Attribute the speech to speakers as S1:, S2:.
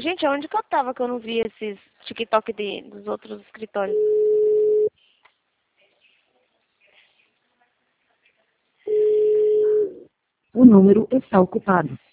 S1: Gente, onde que eu tava que eu não vi esses TikTok dos outros escritórios?
S2: O número está ocupado.